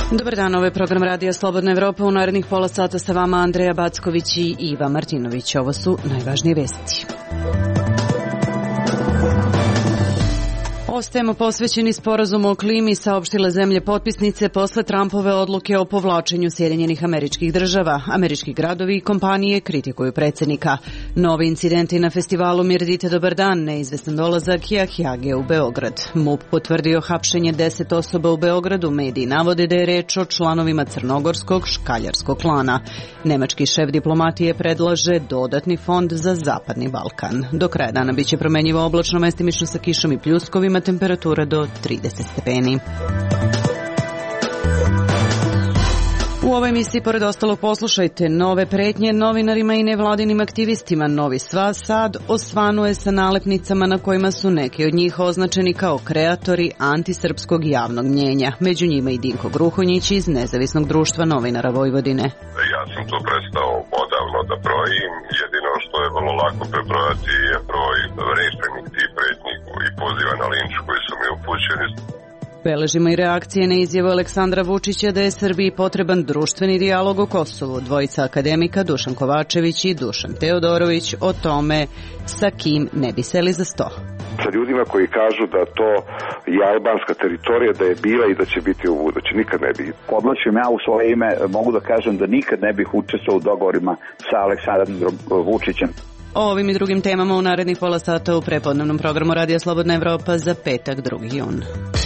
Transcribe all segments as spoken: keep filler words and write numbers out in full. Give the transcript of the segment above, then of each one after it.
Dobar dan, ovo je program Radija Slobodna Evropa. U narednih pola sata sa vama Andreja Backović i Iva Martinović. Ovo su najvažnije vesti. Ostajemo posvećeni sporazumu o klimi, saopštile zemlje potpisnice posle Trumpove odluke o povlačenju Sjedinjenih Američkih Država. Američki gradovi i kompanije kritikuju predsjednika. Novi incidenti na festivalu Mirdite dobar dan, neizvestan dolazak Jahjage u Beograd. MUP potvrdio hapšenje deset osoba u Beogradu, mediji navode da je reč o članovima crnogorskog škaljarskog klana. Nemački šef diplomatije predlaže dodatni fond za Zapadni Balkan. Do kraja dana biće promenjivo oblačno, mestimično sa kišom i pljuskovima, temperatura do trideset stepeni. U ovoj emisiji, pored ostalog, poslušajte nove pretnje novinarima i nevladinim aktivistima. Novi Sva Sad osvanuje sa nalepnicama na kojima su neki od njih označeni kao kreatori antisrpskog javnog mnjenja. Među njima i Dinko Gruhonjić iz Nezavisnog društva novinara Vojvodine. Ja sam to prestao odavno da brojim. Jedino što je vrlo lako prebrojati je broj rečenih tih pretnji i poziva na linč koji su mi upućeni. Beležimo i reakcije na izjavu Aleksandra Vučića da je Srbiji potreban društveni dijalog o Kosovu. Dvojica akademika, Dušan Kovačević i Dušan Teodorović, o tome sa kim ne bi seli za sto. Sa ljudima koji kažu da to je albanska teritorija, da je bila i da će biti u budući. Nikad ne bi. Odnoćim ja u svoje ime, mogu da kažem da nikad ne bih učestvovao u dogovorima sa Aleksandrom Vučićem. O ovim i drugim temama u narednih pola sata u prepodnevnom programu Radija Slobodna Evropa za petak, drugi jun.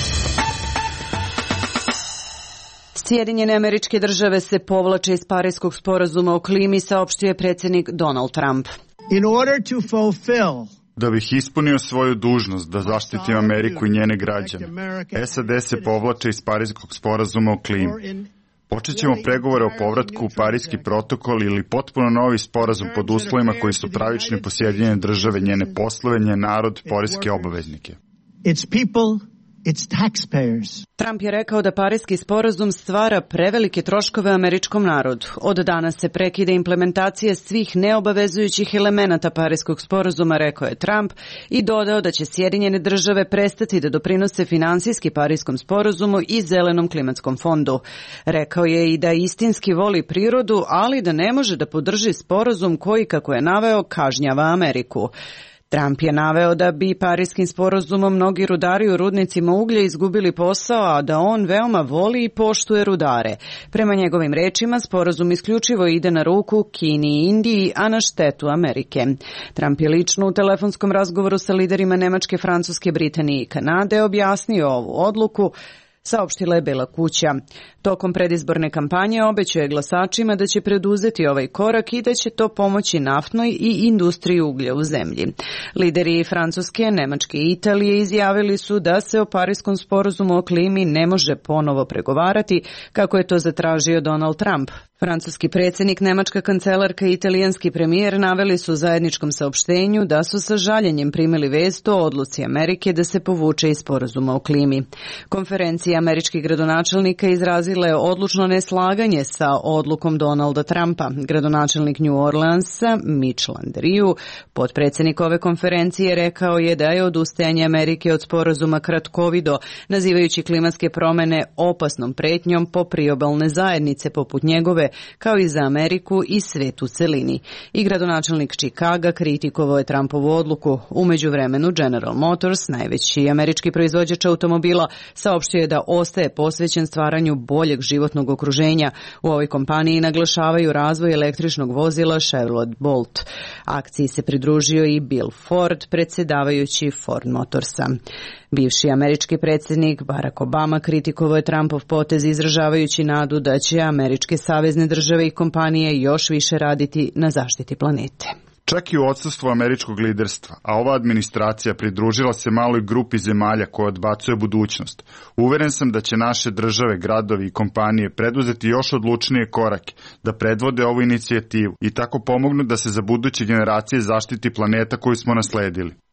Sjedinjene Američke Države se povlače iz Pariskog sporazuma o klimi, saopštio je predsjednik Donald Trump. In order to fulfill Da bih ispunio svoju dužnost da zaštitim Ameriku i njene građane, S A D se povlače iz Pariskog sporazuma o klimi. Počet ćemo pregovore o povratku u Pariski protokol ili potpuno novi sporazum pod uslovima koji su pravični po Sjedinjene Države, njene poslove, njen narod, poreske obaveznike. its people, its taxpayers. Trump je rekao da Pariski sporazum stvara prevelike troškove američkom narodu. Od danas se prekida implementacija svih neobavezujućih elemenata Pariskog sporazuma, rekao je Trump, i dodao da će Sjedinjene Države prestati da doprinose finansijski Pariskom sporazumu i Zelenom klimatskom fondu. Rekao je i da istinski voli prirodu, ali da ne može da podrži sporazum koji, kako je naveo, kažnjava Ameriku. Trump je naveo da bi Pariskim sporazumom mnogi rudari u rudnicima uglja izgubili posao, a da on veoma voli i poštuje rudare. Prema njegovim rečima, sporazum isključivo ide na ruku Kini i Indiji, a na štetu Amerike. Trump je lično u telefonskom razgovoru sa liderima Nemačke, Francuske, Britanije i Kanade objasnio ovu odluku, saopštila je Bela kuća. Tokom predizborne kampanje obećao je glasačima da će preduzeti ovaj korak i da će to pomoći naftnoj i industriji uglja u zemlji. Lideri Francuske, Nemačke i Italije izjavili su da se o Pariskom sporazumu o klimi ne može ponovo pregovarati, kako je to zatražio Donald Trump. Francuski predsjednik, nemačka kancelarka i italijanski premijer naveli su u zajedničkom saopštenju da su sa žaljenjem primili vest o odluci Amerike da se povuče iz sporazuma o klimi. Konferencija američkih gradonačelnika izrazila je odlučno neslaganje sa odlukom Donalda Trumpa. Gradonačelnik New Orleansa, Mitch Landrieu, potpredsjednik ove konferencije, rekao je da je odustajanje Amerike od sporazuma kratkovido, nazivajući klimatske promjene opasnom pretnjom po priobalne zajednice poput njegove, kao i za Ameriku i svet u celini. I gradonačelnik Chicaga kritikovao je Trumpovu odluku. U međuvremenu General Motors, najveći američki proizvođač automobila, saopštio je da ostaje posvećen stvaranju boljeg životnog okruženja. U ovoj kompaniji naglašavaju razvoj električnog vozila Chevrolet Bolt. Akciji se pridružio i Bill Ford, predsjedavajući Ford Motorsa. Bivši američki predsjednik Barack Obama kritikovao je Trumpov potez, izražavajući nadu da će američke savezne države i kompanije još više raditi na zaštiti planete. Čak i u odsustvu američkog liderstva, a ova administracija pridružila se maloj grupi zemalja koja odbacuje budućnost. Uveren sam da će naše države, gradovi i kompanije preduzeti još odlučnije korake da predvode ovu inicijativu i tako pomognu da se za buduće generacije zaštiti planeta koju smo nasledili.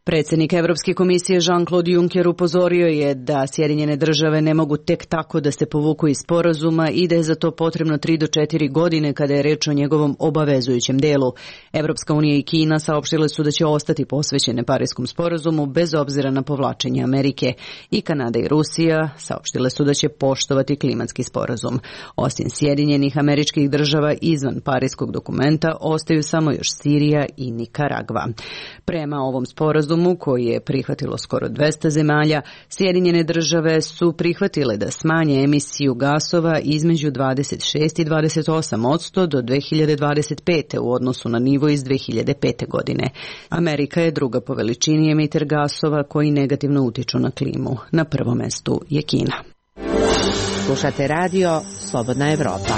Predsjednik Evropske komisije Jean-Claude Juncker upozorio je da Sjedinjene države ne mogu tek tako da se povuku iz sporazuma i da je za to potrebno tri do četiri godine kada je reč o njegovom obavezujućem delu. Evropska unija i Kina saopštile su da će ostati posvećene Pariskom sporazumu bez obzira na povlačenje Amerike. I Kanada i Rusija saopštile su da će poštovati klimatski sporazum. Osim Sjedinjenih američkih država izvan Pariskog dokumenta ostaju samo još Sirija i Nikaragva. Prema ovom sporazumu koji je prihvatilo skoro dvesta zemalja, Sjedinjene države su prihvatile da smanje emisiju gasova između dvadeset šest i dvadeset osam posto do dve hiljade dvadeset pete. u odnosu na nivo iz dve hiljade pete. godine. Amerika je druga po veličini emiter gasova koji negativno utiču na klimu. Na prvom mestu je Kina. Slušate radio Slobodna Evropa.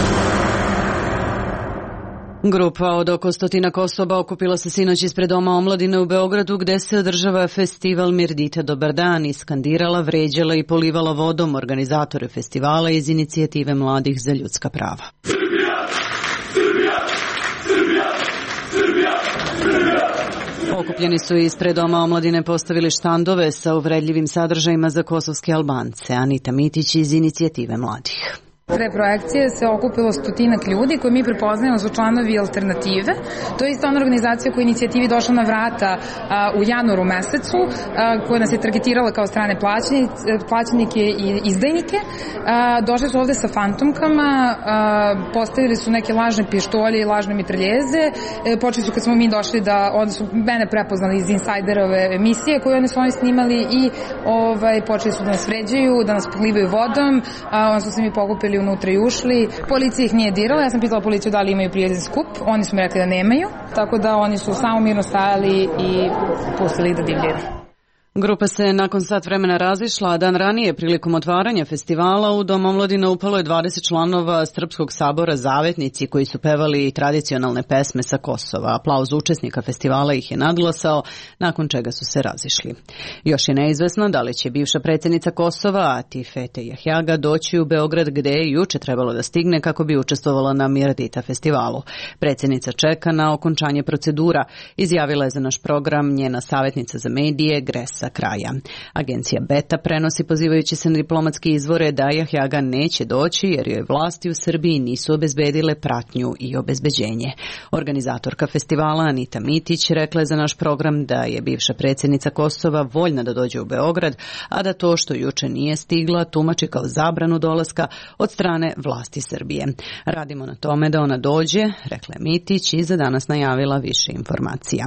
Grupa od oko stotinak osoba okupila se sinoć ispred Doma omladine u Beogradu gde se održava festival Mirdita Dobar dan i skandirala, vređala i polivala vodom organizatore festivala iz inicijative Mladih za ljudska prava. Srbija! Srbija! Srbija! Srbija! Srbija! Okupljeni su ispred Doma omladine postavili štandove sa uvredljivim sadržajima za kosovske Albance. Anita Mitić iz inicijative Mladih. Pre projekcije se okupilo stotinak ljudi koje mi prepoznajemo su članovi Alternative. To je isto ona organizacija koja je inicijativi došla na vrata a, u januaru mesecu, a, koja nas je targetirala kao strane plaćenike i izdajnike. A, došli su ovde sa fantomkama, a, postavili su neke lažne pištolje i lažne mitraljeze. E, počeli su kad smo mi došli da, onda su mene prepoznali iz Insajderove emisije koju oni su oni snimali i ovaj, počeli su da nas vređaju, da nas polivaju vodom, a, onda su se mi pokupili unutra i ušli. Policija ih nije dirala, ja sam pitala policiju da li imaju prijavljen skup, oni su mi rekli da nemaju, tako da oni su samo mirno stajali i pustili da divljaju. Grupa se nakon sat vremena razišla, a dan ranije prilikom otvaranja festivala u Dom omladine upalo je dvadeset članova Srpskog sabora Zavetnici koji su pevali tradicionalne pesme sa Kosova. Aplauz učesnika festivala ih je nadglasao, nakon čega su se razišli. Još je neizvesno da li će bivša predsjednica Kosova, Atifete Jahjaga, doći u Beograd gde je juče trebalo da stigne kako bi učestvovala na Mirdita festivalu. Predsjednica čeka na okončanje procedura, izjavila je za naš program njena savjetnica za medije Gresa kraja. Agencija Beta prenosi pozivajući se na diplomatske izvore da Jahjaga neće doći jer joj vlasti u Srbiji nisu obezbedile pratnju i obezbeđenje. Organizatorka festivala Anita Mitić rekla je za naš program da je bivša predsjednica Kosova voljna da dođe u Beograd, a da to što juče nije stigla tumači kao zabranu dolaska od strane vlasti Srbije. Radimo na tome da ona dođe, rekla je Mitić i za danas najavila više informacija.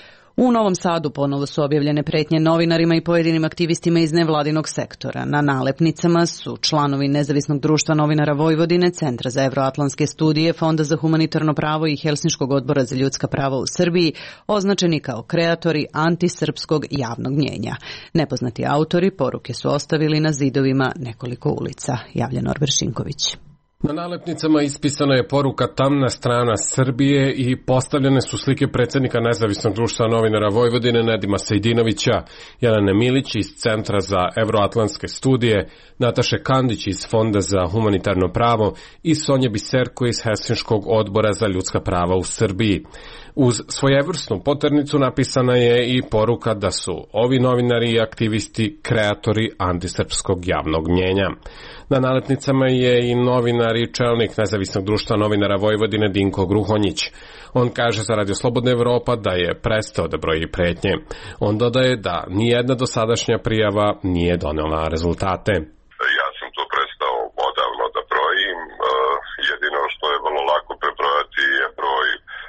U Novom Sadu ponovo su objavljene pretnje novinarima i pojedinim aktivistima iz nevladinog sektora. Na nalepnicama su članovi Nezavisnog društva novinara Vojvodine, Centra za evroatlantske studije, Fonda za humanitarno pravo i Helsinškog odbora za ljudska prava u Srbiji označeni kao kreatori antisrpskog javnog mnjenja. Nepoznati autori poruke su ostavili na zidovima nekoliko ulica, javlja Norbert Šinković. Na nalepnicama ispisana je poruka Tamna strana Srbije i postavljene su slike predsjednika Nezavisnog društva novinara Vojvodine Nedima Sejdinovića, Jelene Milić iz Centra za evroatlantske studije, Nataše Kandić iz Fonda za humanitarno pravo i Sonje Biserko iz Helsinškog odbora za ljudska prava u Srbiji. Uz svojevrsnu poternicu napisana je i poruka da su ovi novinari i aktivisti kreatori antisrpskog javnog mnjenja. Na nalepnicama je i novinar i čelnik Nezavisnog društva novinara Vojvodine Dinko Gruhonjić. On kaže za Radio Slobodna Evropa da je prestao da broji pretnje. On dodaje da nijedna dosadašnja prijava nije donela rezultate. Ja sam to prestao odavno da brojim. Jedino što je vrlo lako prebrojati je broj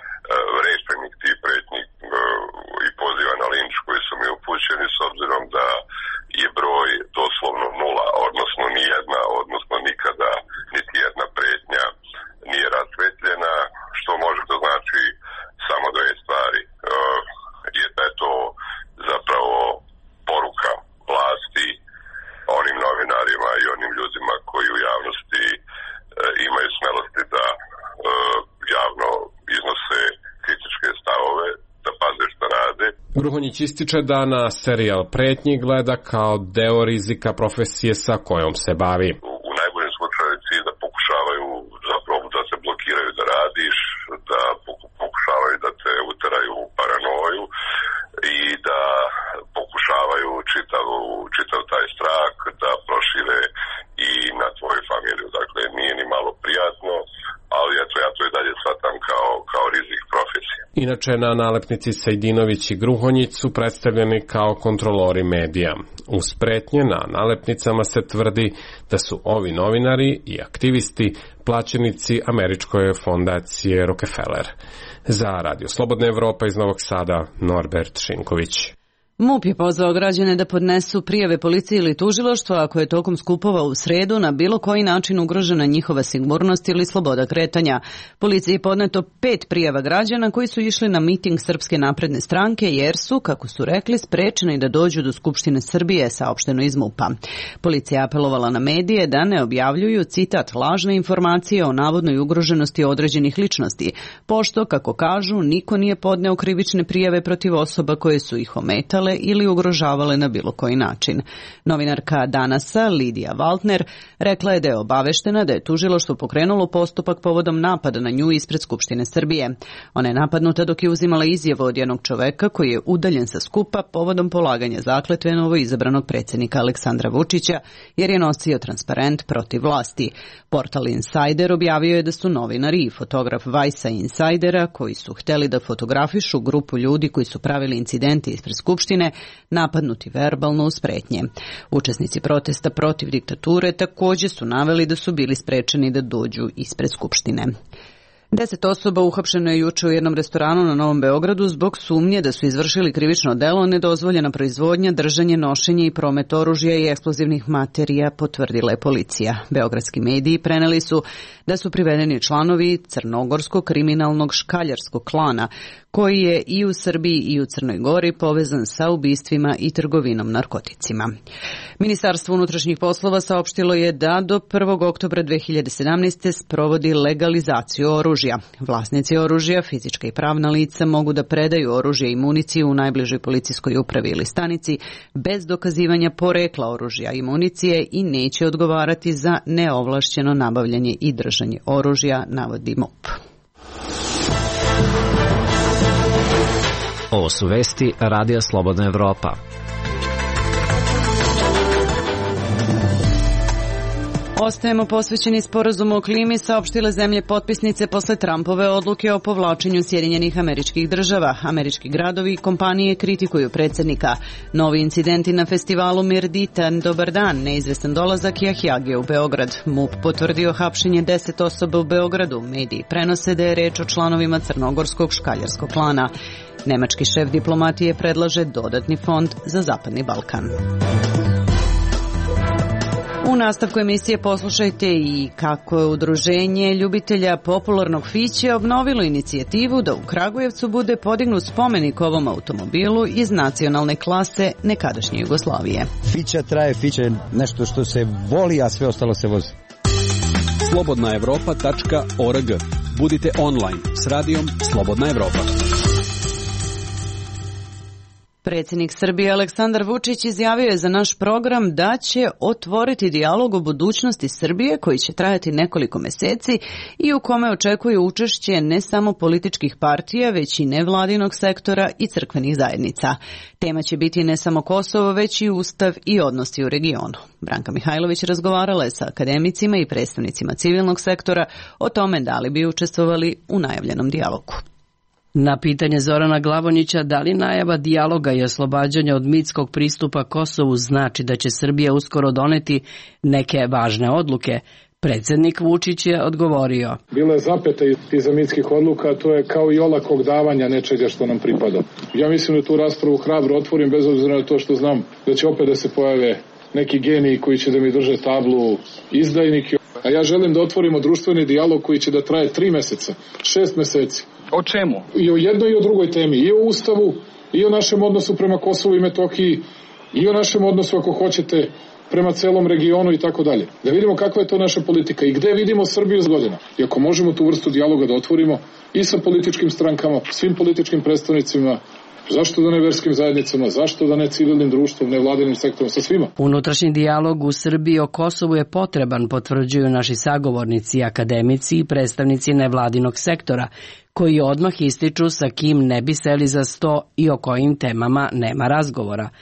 rešenih tih pretnji i poziva na linč koji su mi upućeni, s obzirom da je broj doslovno nula, odnosno nijedna, odnosno nikada niti jedna pretnja nije rasvetljena, što može da znači samo dve stvari. Je da je to zapravo poruka vlasti onim novinarima i onim ljudima koji u javnosti imaju smelosti da javno iznose kritičke stavove, da paze šta rade. Gruhonjić ističe da na serijal pretnji gleda kao deo rizika profesije sa kojom se bavi. U najboljem slučaju cilj da pokušavaju zapravo da se blokiraju da radiš, da pokušavaju da te uteraju u paranoju i da Inače, na nalepnici Sejdinović i Gruhonjić su predstavljeni kao kontrolori medija. Uz pretnje na nalepnicama se tvrdi da su ovi novinari i aktivisti plaćenici američkoj fondacije Rockefeller. Za Radio Slobodna Evropa iz Novog Sada, Norbert Šinković. MUP je pozvao građane da podnesu prijave policiji ili tužilaštvu ako je tokom skupova u sredu na bilo koji način ugrožena njihova sigurnost ili sloboda kretanja. Policiji je podneto pet prijava građana koji su išli na miting Srpske napredne stranke jer su, kako su rekli, sprečeni da dođu do Skupštine Srbije, saopšteno iz MUP-a. Policija je apelovala na medije da ne objavljuju, citat, lažne informacije o navodnoj ugroženosti određenih ličnosti, pošto, kako kažu, niko nije podneo krivične prijave protiv osoba koje su ih ometale ili ugrožavale na bilo koji način. Novinarka Danasa Lidija Valtner rekla je da je obaveštena da je tužilaštvo pokrenulo postupak povodom napada na nju ispred Skupštine Srbije. Ona je napadnuta dok je uzimala izjavu od jednog čoveka koji je udaljen sa skupa povodom polaganja zakletve novoizabranog predsjednika Aleksandra Vučića jer je nosio transparent protiv vlasti. Portal Insider objavio je da su novinari i fotograf Vajsa Insidera koji su hteli da fotografišu grupu ljudi koji su pravili incidente ispred Skupštine napadnuti verbalno uz pretnje. Učesnici protesta protiv diktature također su naveli da su bili sprečeni da dođu ispred Skupštine. Deset osoba uhapšeno je juče u jednom restoranu na Novom Beogradu zbog sumnje da su izvršili krivično delo nedozvoljena proizvodnja, držanje, nošenje i promet oružja i eksplozivnih materija, potvrdila je policija. Beogradski mediji preneli su da su privedeni članovi crnogorskog kriminalnog škaljarskog klana, koji je i u Srbiji i u Crnoj Gori povezan sa ubistvima i trgovinom narkoticima. Ministarstvo unutrašnjih poslova saopštilo je da do prvog oktobra dve hiljade sedamnaeste. sprovodi legalizaciju oružja. Vlasnici oružja, fizička i pravna lica, mogu da predaju oružje i municiju u najbližoj policijskoj upravi ili stanici bez dokazivanja porekla oružja i municije i neće odgovarati za neovlašćeno nabavljanje i držanje oružja, navodi MUP. Ovo su vesti Radija Slobodna Evropa. Ostajemo posvećeni sporazumu o klimi, saopštile zemlje potpisnice posle Trumpove odluke o povlačenju Sjedinjenih Američkih Država. Američki gradovi i kompanije kritikuju predsjednika. Novi incidenti na festivalu Mirditan, dobar dan, neizvestan dolazak Jahjage u Beograd. MUP potvrdio hapšenje deset osoba u Beogradu. Mediji prenose da je reč o članovima crnogorskog škaljarskog klana. Nemački šef diplomatije predlaže dodatni fond za Zapadni Balkan. U nastavku emisije poslušajte i kako je udruženje ljubitelja popularnog fiće obnovilo inicijativu da u Kragujevcu bude podignut spomenik ovom automobilu iz nacionalne klase nekadašnje Jugoslavije. Fića traje, fića je nešto što se voli, a sve ostalo se vozi. slobodna evropa tačka org. Budite online s radijom Slobodna Evropa. Predsjednik Srbije Aleksandar Vučić izjavio je za naš program da će otvoriti dijalog o budućnosti Srbije koji će trajati nekoliko meseci i u kome očekuje učešće ne samo političkih partija, već i nevladinog sektora i crkvenih zajednica. Tema će biti ne samo Kosovo, već i Ustav i odnosi u regionu. Branka Mihajlović razgovarala je sa akademicima i predstavnicima civilnog sektora o tome da li bi učestvovali u najavljenom dijalogu. Na pitanje Zorana Glavonjića da li najava dijaloga i oslobađanja od mitskog pristupa Kosovu znači da će Srbija uskoro doneti neke važne odluke, predsjednik Vučić je odgovorio. Bilo je zapeta iza mitskih odluka, to je kao i olakog davanja nečega što nam pripada. Ja mislim da tu raspravu hrabro otvorim bez obzira na to što znam da će opet da se pojave neki geniji koji će da mi drže tablu izdajnike. A ja želim da otvorimo društveni dijalog koji će da traje tri meseca, šest meseci. O čemu? I o jednoj i o drugoj temi, i o Ustavu, i o našem odnosu prema Kosovu i Metohiji, i o našem odnosu, ako hoćete, prema celom regionu i tako dalje. Da vidimo kakva je to naša politika i gde vidimo Srbiju s godina. I ako možemo tu vrstu dijaloga da otvorimo i sa političkim strankama, svim političkim predstavnicima, zašto da ne verskim zajednicama, zašto da ne civilnim društvom, ne vladinim sektorom, sa svima. Unutrašnji dijalog u Srbiji o Kosovu je potreban, potvrđuju naši sagovornici, akademici i predstavnici nevladinog sektora, koji odmah ističu sa kim ne bi seli za sto i o kojim temama nema razgovora.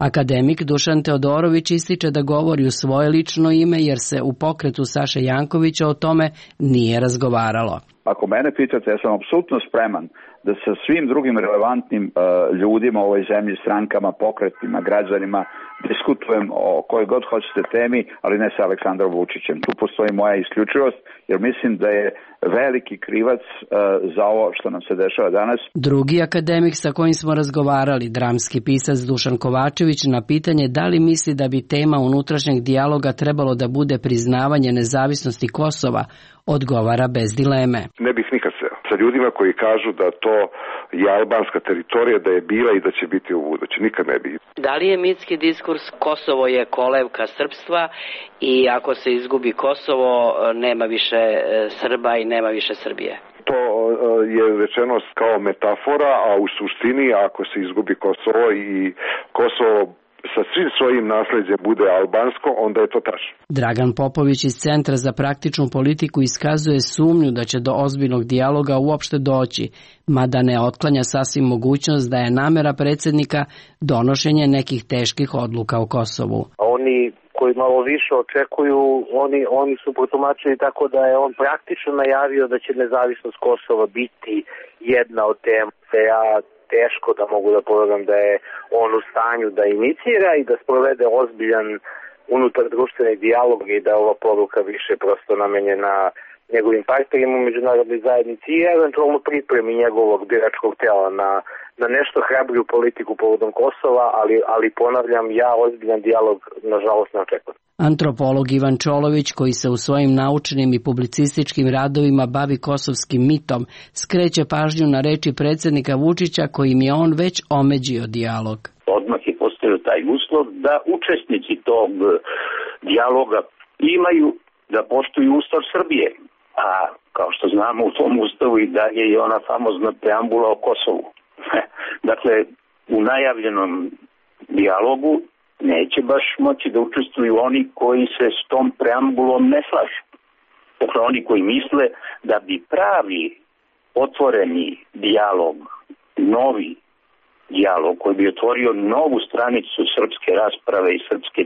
Akademik Dušan Teodorović ističe da govori u svoje lično ime jer se u pokretu Saše Jankovića o tome nije razgovaralo. Ako mene pitate, ja sam apsolutno spreman da sa svim drugim relevantnim uh, ljudima u ovoj zemlji, strankama, pokretima, građanima, diskutujem o kojoj god hoćete temi, ali ne sa Aleksandrom Vučićem. Tu postoji moja isključivost, jer mislim da je veliki krivac uh, za ovo što nam se dešava danas. Drugi akademik sa kojim smo razgovarali, dramski pisac Dušan Kovačević, na pitanje da li misli da bi tema unutrašnjeg dijaloga trebalo da bude priznavanje nezavisnosti Kosova, odgovara bez dileme. Ne bih nikad se sa ljudima koji kažu da to je albanska teritorija, da je bila i da će biti u budući. Nikad ne bih. Da li je mitski diskurs Kosovo je kolevka srpstva i ako se izgubi Kosovo nema više Srba i nema više Srbije? To je rečeno kao metafora, a u suštini ako se izgubi Kosovo i Kosovo sa svim svojim nasleđem bude albansko, onda je to tačno. Dragan Popović iz Centra za praktičnu politiku iskazuje sumnju da će do ozbiljnog dijaloga uopšte doći, mada ne otklanja sasvim mogućnost da je namera predsjednika donošenje nekih teških odluka u Kosovu. Oni koji malo više očekuju, oni, oni su protumačili tako da je on praktično najavio da će nezavisnost Kosova biti jedna od tema. Ja teško da mogu da povedam da je on u stanju da inicira i da sprovede ozbiljan unutar društveni dijalog i da je ova poruka više prosto namenjena njegovim partnerima u međunarodnoj zajednici i eventualno pripremi njegovog biračkog tela na, na nešto hrabriju politiku povodom Kosova, ali, ali ponavljam, ja ozbiljan dijalog nažalost ne očekujem. Antropolog Ivan Čolović, koji se u svojim naučnim i publicističkim radovima bavi kosovskim mitom, skreće pažnju na reči predsjednika Vučića kojim je on već omeđio dijalog. Odmah je postavio taj uslov da učesnici tog dijaloga imaju da poštuju Ustav Srbije, a kao što znamo u tom Ustavu i dalje je ona famozna preambula o Kosovu. Dakle, u najavljenom dijalogu neće baš moći da učestvuju oni koji se s tom preambulom ne slažu. Dakle, oni koji misle da bi pravi otvoreni dijalog, novi dijalog koji bi otvorio novu stranicu srpske rasprave i srpske e,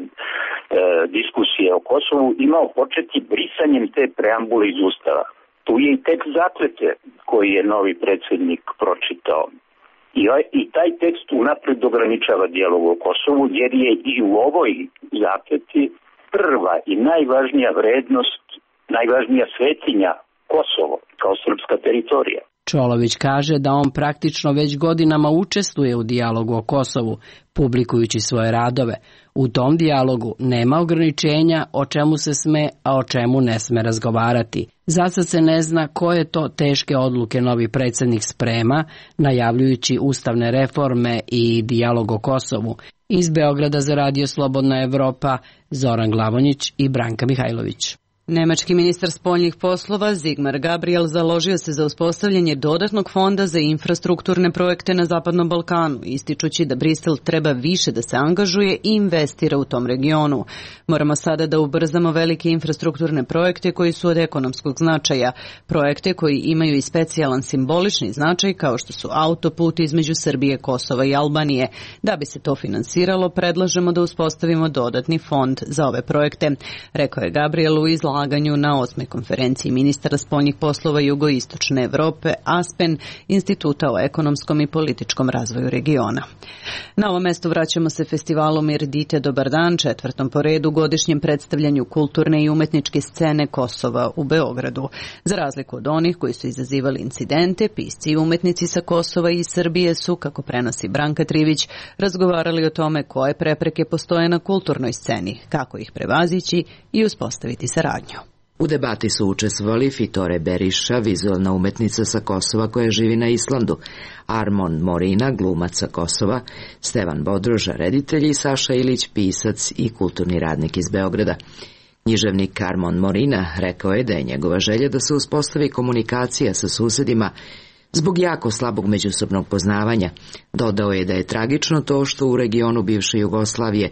diskusije o Kosovu imao početi brisanjem te preambule iz Ustava. Tu je i tekst zakletve koji je novi predsjednik pročitao. I, I taj tekst unapred ograničava dijalog o Kosovu, jer je i u ovoj zakletvi prva i najvažnija vrednost, najvažnija svetinja Kosovo kao srpska teritorija. Čolović kaže da on praktično već godinama učestvuje u dijalogu o Kosovu, publikujući svoje radove. U tom dijalogu nema ograničenja o čemu se sme, a o čemu ne sme razgovarati. Zasad se ne zna koje to teške odluke novi predsjednik sprema, najavljujući ustavne reforme i dijalog o Kosovu. Iz Beograda za Radio Slobodna Evropa, Zoran Glavonjić i Branka Mihajlović. Nemački ministar spoljnih poslova Sigmar Gabriel založio se za uspostavljanje dodatnog fonda za infrastrukturne projekte na Zapadnom Balkanu, ističući da Brisel treba više da se angažuje i investira u tom regionu. Moramo sada da ubrzamo velike infrastrukturne projekte koji su od ekonomskog značaja, projekte koji imaju i specijalan simbolični značaj kao što su autoput između Srbije, Kosova i Albanije. Da bi se to finansiralo, predlažemo da uspostavimo dodatni fond za ove projekte, rekao je Gabriel u izlaganju na osmoj konferenciji ministara spoljnih poslova Jugoistočne Evrope ASPEN, Instituta o ekonomskom i političkom razvoju regiona. Na ovo mesto vraćamo se festivalu Mirdite Dobar dan, četvrtom po redu godišnjem predstavljanju kulturne i umetničke scene Kosova u Beogradu. Za razliku od onih koji su izazivali incidente, pisci i umetnici sa Kosova i Srbije su, kako prenosi Branka Trivić, razgovarali o tome koje prepreke postoje na kulturnoj sceni, kako ih prevazići i uspostaviti saradnju. U debati su učestvovali Fitore Beriša, vizualna umetnica sa Kosova koja živi na Islandu, Armon Morina, glumac sa Kosova, Stevan Bodroža, reditelj i Saša Ilić, pisac i kulturni radnik iz Beograda. Književnik Armon Morina rekao je da je njegova želja da se uspostavi komunikacija sa susedima zbog jako slabog međusobnog poznavanja. Dodao je da je tragično to što u regionu bivše Jugoslavije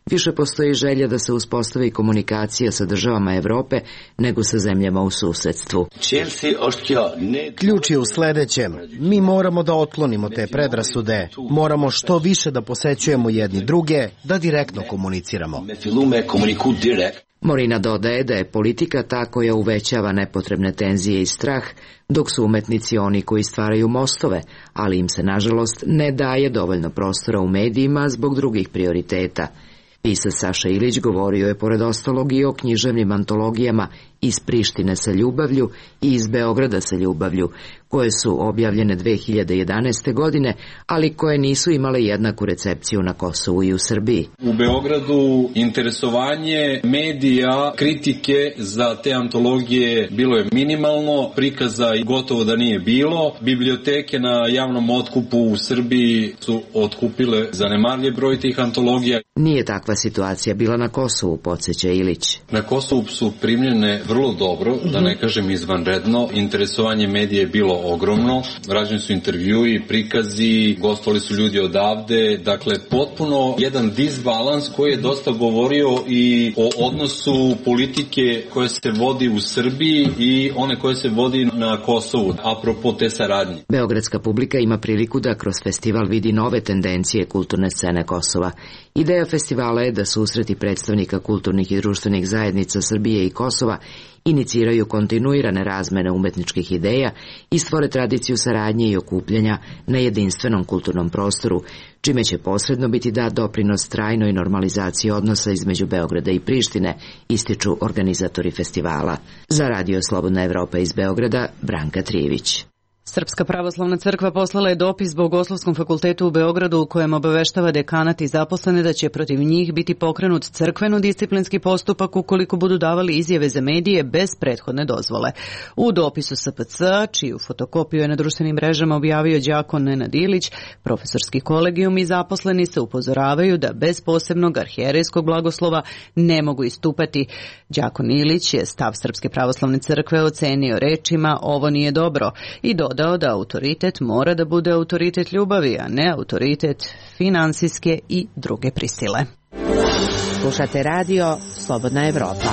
više postoji želja da se uspostavi komunikacija sa državama Evrope nego sa zemljama u susedstvu. Ključ je u sledećem. Mi moramo da otklonimo te predrasude. Moramo što više da posećujemo jedni druge, da direktno komuniciramo. Morina dodaje da je politika ta koja uvećava nepotrebne tenzije i strah, dok su umetnici oni koji stvaraju mostove, ali im se nažalost ne daje dovoljno prostora u medijima zbog drugih prioriteta. Pisac Saša Ilić govorio je pored ostalog i o književnim antologijama Iz Prištine sa ljubavlju i Iz Beograda sa ljubavlju, koje su objavljene dve hiljade jedanaeste. godine, ali koje nisu imale jednaku recepciju na Kosovu i u Srbiji. U Beogradu interesovanje medija, kritike za te antologije bilo je minimalno, prikaza i gotovo da nije bilo. Biblioteke na javnom otkupu u Srbiji su otkupile zanemarljiv broj tih antologija. Nije takva situacija bila na Kosovu, podsjeća Ilić. Na Kosovu su primljene vrlo dobro, da ne kažem izvanredno. Interesovanje medije je bilo ogromno. Rađeni su intervjui, prikazi, gostovali su ljudi odavde. Dakle, potpuno jedan disbalans koji je dosta govorio i o odnosu politike koja se vodi u Srbiji i one koje se vodi na Kosovu, apropo te saradnje. Beogradska publika ima priliku da kroz festival vidi nove tendencije kulturne scene Kosova. Ideja festivala je da susreti predstavnika kulturnih i društvenih zajednica Srbije i Kosova iniciraju kontinuirane razmene umetničkih ideja i stvore tradiciju saradnje i okupljanja na jedinstvenom kulturnom prostoru, čime će posredno biti dat doprinos trajnoj normalizaciji odnosa između Beograda i Prištine, ističu organizatori festivala. Za Radio Slobodna Evropa iz Beograda, Branka Trijević. Srpska pravoslavna crkva poslala je dopis Bogoslovskom fakultetu u Beogradu u kojem obaveštava dekanat i zaposlene da će protiv njih biti pokrenut crkveno-disciplinski postupak ukoliko budu davali izjave za medije bez prethodne dozvole. U dopisu S P C, čiju fotokopiju je na društvenim mrežama objavio đakon Nenad Ilić, profesorski kolegijum i zaposleni se upozoravaju da bez posebnog arhijerejskog blagoslova ne mogu istupati. Đakon Ilić je stav Srpske pravoslavne crkve ocenio rečima "ovo nije dobro" i dodao da autoritet mora da bude autoritet ljubavi, a ne autoritet finansijske i druge prisile. Slušate radio Slobodna Evropa.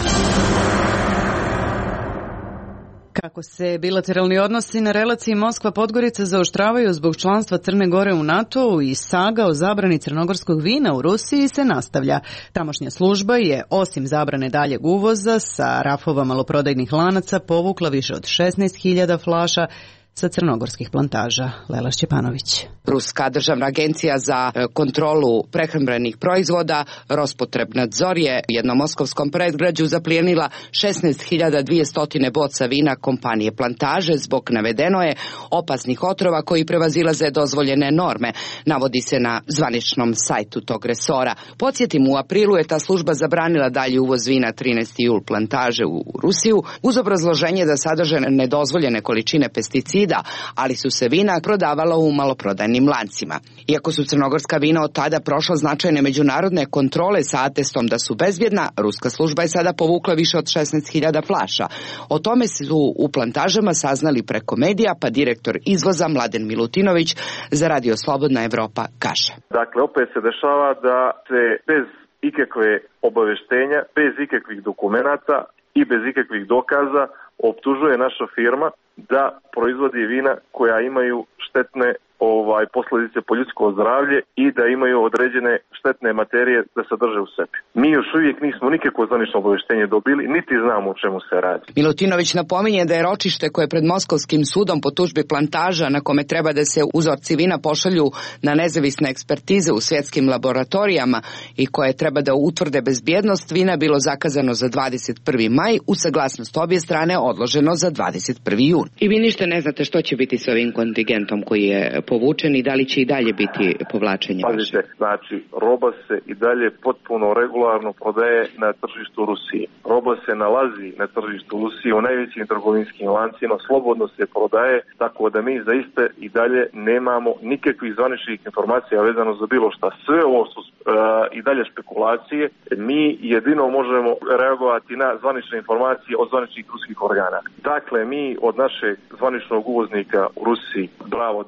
Kako se bilateralni odnosi na relaciji Moskva-Podgorica zaoštravaju zbog članstva Crne Gore u NATO-u i saga o zabrani crnogorskog vina u Rusiji se nastavlja. Tamošnja služba je, osim zabrane daljeg uvoza, sa rafova maloprodajnih lanaca povukla više od šesnaest hiljada flaša sa crnogorskih plantaža. Lela Šćepanović. Ruska državna agencija za kontrolu prehrambenih proizvoda Rospotrebnadzor je jednom moskovskom predgrađu zaplijenila šesnaest hiljada dvesta boca vina kompanije Plantaže zbog, navedeno je, opasnih otrova koji prevazilaze dozvoljene norme, navodi se na zvaničnom sajtu tog resora. Podsjetim, u aprilu je ta služba zabranila dalji uvoz vina trinaesti jul Plantaže u Rusiju uz obrazloženje da sadrže nedozvoljene količine pesticida, ali su se vina prodavala u maloprodajnim lancima. Iako su crnogorska vina od tada prošla značajne međunarodne kontrole sa atestom da su bezbjedna, ruska služba je sada povukla više od šesnaest hiljada flaša. O tome su u Plantažama saznali preko medija, pa direktor izvoza Mladen Milutinović za Radio Slobodna Evropa kaže. Dakle, opet se dešava da se bez ikakve obaveštenja, bez ikakvih dokumenata i bez ikakvih dokaza optužuje naša firma da proizvodi vina koja imaju štetne ovaj posledice po ljudsko zdravlje i da imaju određene štetne materije da sadrže u sebi. Mi još uvijek nismo nikakvo zvanično obaveštenje dobili, niti znamo o čemu se radi. Milutinović napominje da je ročište koje je pred Moskovskim sudom po tužbi Plantaža, na kome treba da se uzorci vina pošalju na nezavisne ekspertize u svjetskim laboratorijama i koje treba da utvrde bezbjednost vina, bilo zakazano za dvadeset prvi maj, u saglasnost obje strane odloženo za dvadeset prvi jun. I vi ništa ne znate što će biti s ovim kontingentom koji je povučen i da li će i dalje biti povlačenje? Pazite, znači, roba se i dalje potpuno regularno prodaje na tržištu Rusije. Roba se nalazi na tržištu Rusije u najvećim trgovinskim lancima, slobodno se prodaje, tako da mi zaista i dalje nemamo nikakvih zvaničnih informacija vezano za bilo šta. Sve ovo su uh, i dalje špekulacije. Mi jedino možemo reagovati na zvanične informacije od zvaničnih ruskih organa. Dakle, mi od našeg zvaničnog uvoznika u Rusiji, Bravo Daily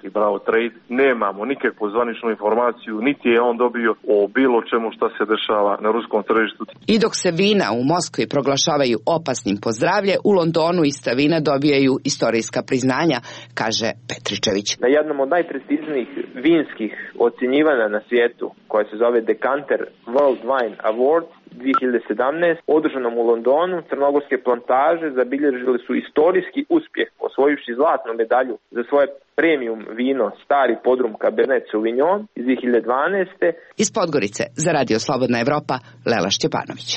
Bravo Trade. Nemamo nikakvu zvaničnu informaciju, niti je on dobio o bilo čemu šta se dešava na ruskom tržištu. I dok se vina u Moskvi proglašavaju opasnim po zdravlje, u Londonu ista vina dobijaju istorijska priznanja, kaže Petričević. Na jednom od najprestižnijih vinskih ocjenjivanja na svijetu, koja se zove Decanter World Wine Award dvije hiljade sedamnaeste. održanom u Londonu, crnogorske plantaže zabilježile su istorijski uspjeh, osvojivši zlatnu medalju za svoje premium vino Stari podrum Cabernet Sauvignon iz dvije hiljade dvanaeste. Iz Podgorice za Radio Slobodna Evropa, Lela Šćepanović.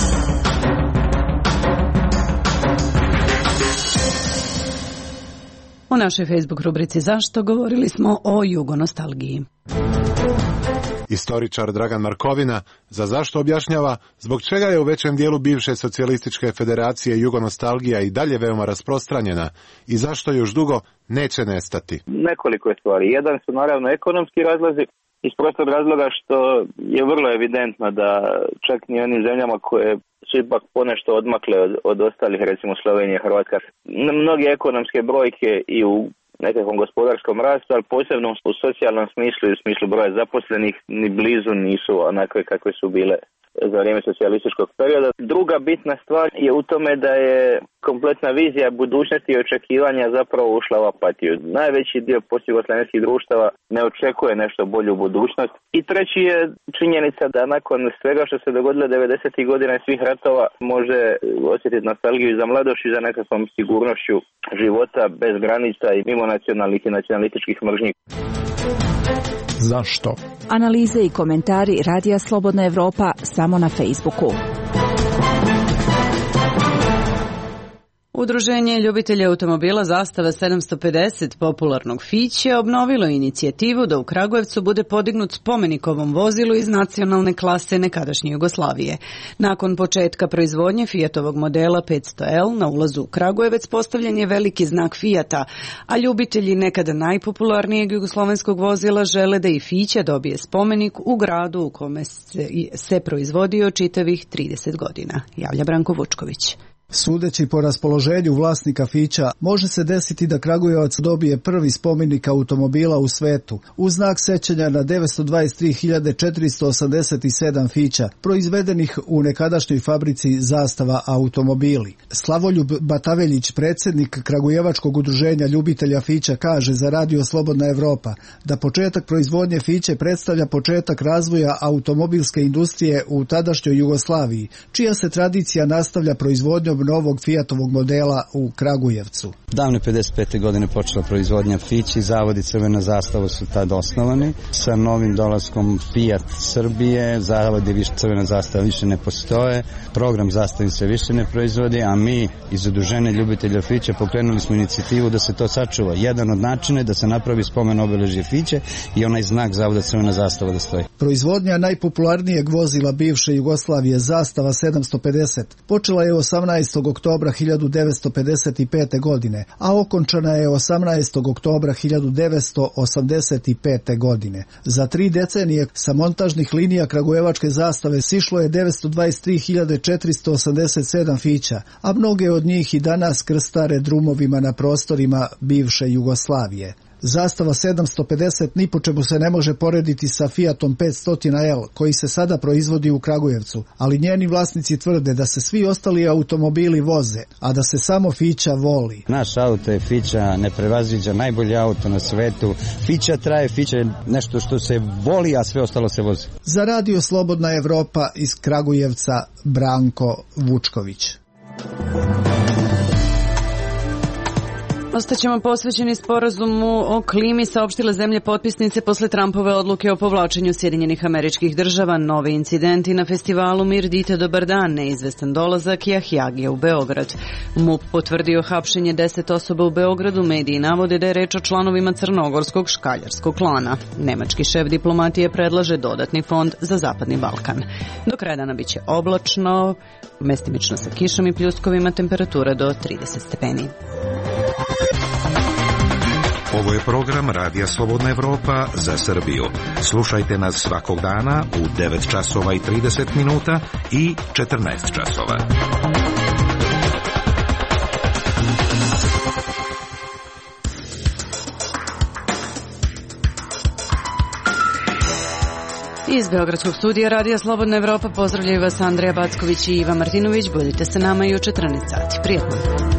U našoj Facebook rubrici Zašto govorili smo o jugonostalgiji. Istoričar Dragan Markovina za Zašto objašnjava zbog čega je u većem dijelu bivše socijalističke federacije jugonostalgija i dalje veoma rasprostranjena i zašto još dugo neće nestati. Nekoliko je stvari. Jedan su naravno ekonomski razlozi, iz prostog razloga što je vrlo evidentno da čak ni onim zemljama koje su ipak ponešto odmakle od, od ostalih, recimo Slovenija, Hrvatska, mnoge ekonomske brojke i u nekakvom gospodarskom rastu, ali posebno u socijalnom smislu i u smislu broja zaposlenih ni blizu nisu onakve kakve su bile za vrijeme socijalističkog perioda. Druga bitna stvar je u tome da je kompletna vizija budućnosti i očekivanja zapravo ušla u apatiju. Najveći dio postjugoslavenskih društava ne očekuje nešto bolju budućnost. I treći je činjenica da nakon svega što se dogodilo devedesetih godina i svih ratova može osjetiti nostalgiju za mladošću i za nekakvom sigurnošću života bez granica i mimo nacionalnih i nacionalističkih mržnji. Zašto? Analize i komentari Radija Slobodna Evropa samo na Facebooku. Udruženje ljubitelja automobila Zastava sedamsto pedeset popularnog Fiće obnovilo inicijativu da u Kragujevcu bude podignut spomenik ovom vozilu iz nacionalne klase nekadašnje Jugoslavije. Nakon početka proizvodnje Fiatovog modela petsto L na ulazu u Kragujevac postavljen je veliki znak Fiata, a ljubitelji nekada najpopularnijeg jugoslovenskog vozila žele da i Fića dobije spomenik u gradu u kome se, se proizvodio čitavih trideset godina. Javlja Branko Vučković. Sudeći po raspoloženju vlasnika Fića, može se desiti da Kragujevac dobije prvi spomenik automobila u svetu, u znak sećanja na devetsto dvadeset tri hiljade četiristo osamdeset sedam Fića, proizvedenih u nekadašnjoj fabrici Zastava automobili. Slavoljub Bataveljić, predsjednik Kragujevačkog udruženja ljubitelja Fića, kaže za Radio Slobodna Evropa da početak proizvodnje Fiće predstavlja početak razvoja automobilske industrije u tadašnjoj Jugoslaviji, čija se tradicija nastavlja proizvodnjom novog Fiatovog modela u Kragujevcu. Davne pedeset pete godine počela proizvodnja Fići, zavodi Crvena zastava su tad osnovani. Sa novim dolaskom Fiat Srbije, zavodi više Crvena zastava više ne postoje, program zastavi se više ne proizvodi, a mi iz udruženja ljubitelja Fića pokrenuli smo inicijativu da se to sačuva. Jedan od načina je da se napravi spomen obeležje Fiće i onaj znak zavoda Crvena zastava da stoji. Proizvodnja najpopularnijeg vozila bivše Jugoslavije Zastava sedamsto pedeset počela je osamnaestog oktobra hiljadu devetsto pedeset pete godine, a okončana je osamnaestog oktobra hiljadu devetsto osamdeset pete godine. Za tri decenije sa montažnih linija Kragujevačke zastave sišlo je devetsto dvadeset tri hiljade četiristo osamdeset sedam Fića, a mnoge od njih i danas krstare drumovima na prostorima bivše Jugoslavije. Zastava sedamsto pedeset ni po čemu se ne može porediti sa Fiatom petsto L koji se sada proizvodi u Kragujevcu, ali njeni vlasnici tvrde da se svi ostali automobili voze, a da se samo Fića voli. Naš auto je Fića, ne prevaziđa, najbolji auto na svetu. Fića traje, Fića je nešto što se voli, a sve ostalo se vozi. Za Radio Slobodna Evropa iz Kragujevca, Branko Vučković. Ostaćemo posvećeni sporazumu o klimi, saopštile zemlje potpisnice posle Trumpove odluke o povlačenju Sjedinjenih Američkih Država. Novi incidenti na festivalu Mir dite dobar dan, neizvestan dolazak Jahjagija u Beograd. M U P potvrdio hapšenje deset osoba u Beogradu, mediji navode da je reč o članovima crnogorskog škaljarskog klana. Nemački šef diplomatije predlaže dodatni fond za Zapadni Balkan. Do kraja dana biće oblačno, mestimično sa kišom i pljuskovima, temperatura do trideset stepeni. Ovo je program Radija Slobodna Evropa za Srbiju. Slušajte nas svakog dana u devet časova i trideset minuta i četrnaest časova. Iz Beogradskog studija Radija Slobodna Evropa pozdravljaju vas Andreja Backović i Iva Martinović. Budite sa nama i u četrnaest sati. Prijetno.